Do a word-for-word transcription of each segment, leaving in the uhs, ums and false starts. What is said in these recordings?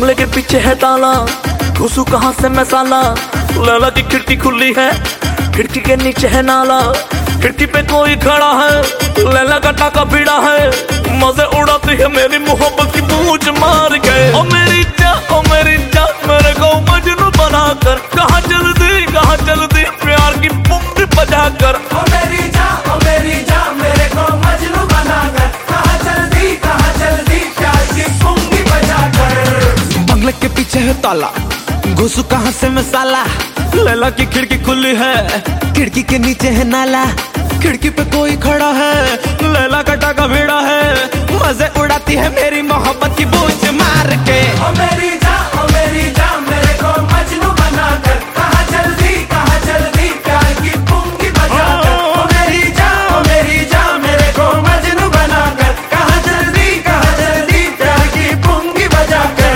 बंगले के पीछे है ताला, घुसू कहाँ से मैं साला। लैला की खिड़की खुली है, खिड़की के नीचे है नाला, खिड़की पे कोई खड़ा है, लैला का टाका भिड़ा है। मजे उड़ाती है मेरी मोहब्बत की पूंछ मार के। ओ मेरी जा, ओ मेरी जा, मेरे को मजनू बनाकर कहाँ चल दी, कहाँ चल दी प्यार की पुंगी बजा कर। ओ मेरी जा, ओ मेरी जा, मेरे को मजनू बनाकर कहाँ चल दी, कहाँ चल दी प्यार की पुंगी बजा कर। बंगले के पीछे है ताला, घुसू कहाँ से मैं साला। लैला की खिड़की खुली है, खिड़की के नीचे है नाला, खिड़की पे कोई खड़ा है, लैला का टाका भिड़ा है। मजे उड़ाती है मेरी मोहब्बत की बूझ मार के। ओ मेरी जा, ओ मेरी जा, मेरे को मजनू बनाकर कहाँ चल दी, कहाँ चल दी प्यार की पुंगी बजा कर। ओ मेरी जा, ओ मेरी जा, मेरे को मजनू बनाकर कहाँ चल दी, कहाँ चल दी प्यार की पुंगी बजा कर।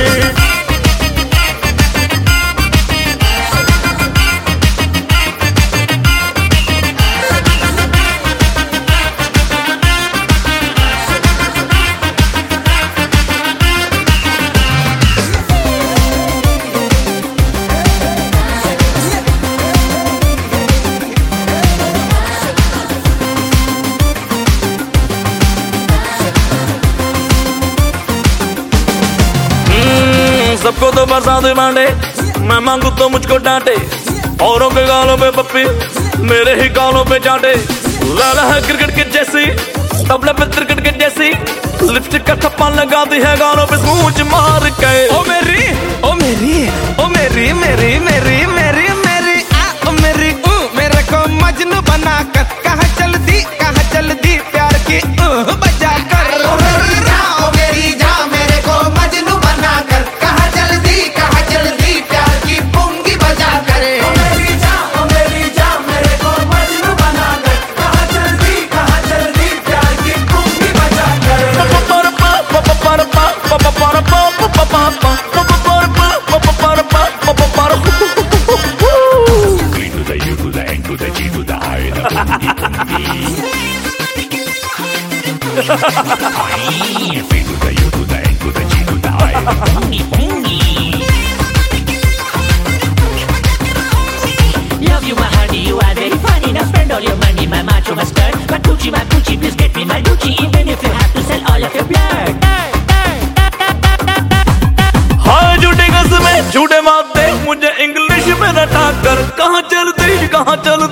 सबको तो बरसात बांटे, मैं मांगू तो मुझको डांटे। औरों के गालों पे पप्पी, मेरे ही गालों पे चाटे। लैला है क्रिकेट के जैसी, तबले पे क्रिकेट के जैसी, लिपस्टिक का ठप्पा लगा दी है गालों पे सूझ मार के। ओ मेरी, ओ मेरी, ओ मेरी, मेरी मेरी मेरी मेरी आ ओ मेरी ऊ, मेरे को मजनू बनाकर कहाँ चल दी, कहाँ चल दी प्यार की ऊ बजा कर। ओ मेरी जा, ओ मेरी जा, मेरे को मजनू बनाकर कहाँ चल दी, कहाँ चल दी प्यार की पुंगी बजा कर। ओ मेरी जा, ओ मेरी जा, मेरे को मजनू बनाकर कहाँ चल दी, कहाँ चल दी प्यार की पुंगी बजा कर। To the U to the N to the G to the I, the pungi pungi. F to the U to the N to the G to the I, the pungi pungi. Love you, my honey, you are very funny. Now spend all your money, my macho, my skirt. My Gucci, my Gucci, please get me my Gucci. Even if you have to sell all of your blood. हाय झूठे कसमें झूठे मारते मुझे English में रटा कर। कहाँ चलती, कहाँ चल